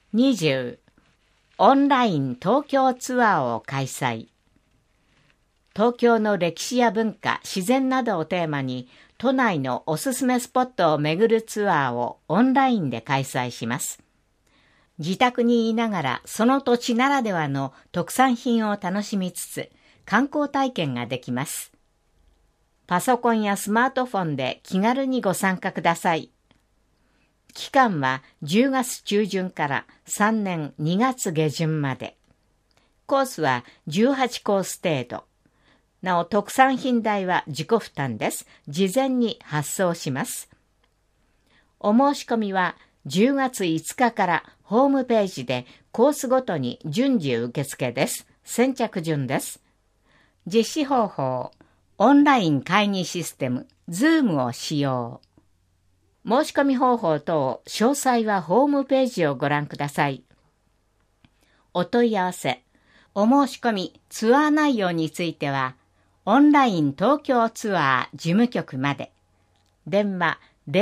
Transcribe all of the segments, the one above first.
20、オンライン東京ツアーを開催。東京の歴史や文化、自然などをテーマに、都内のおすすめスポットを巡るツアーをオンラインで開催します。自宅にいながらその土地ならではの特産品を楽しみつつ、観光体験ができます。パソコンやスマートフォンで気軽にご参加ください。期間は10月中旬から3年2月下旬まで。コースは18コース程度。なお、特産品代は自己負担です。事前に発送します。お申し込みは10月5日からホームページでコースごとに順次受付です。先着順です。実施方法、オンライン会議システム、Zoom を使用。申し込み方法等、詳細はホームページをご覧ください。お問い合わせ、お申し込み、ツアー内容については、オンライン東京ツアー事務局まで。電話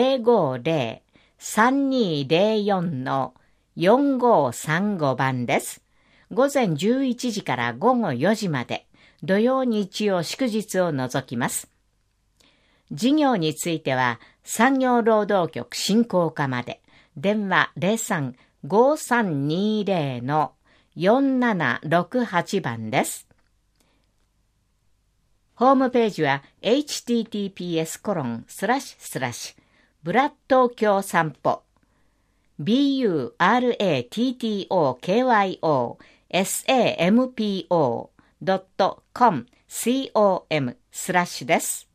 050-3204-4535番です。午前11時から午後4時まで、土曜日曜祝日を除きます。事業については、産業労働局振興課まで。電話03-5320-4768番です。ホームページは https:// ブラッ東京散歩 BURATTOKYOSAMPO.com/です。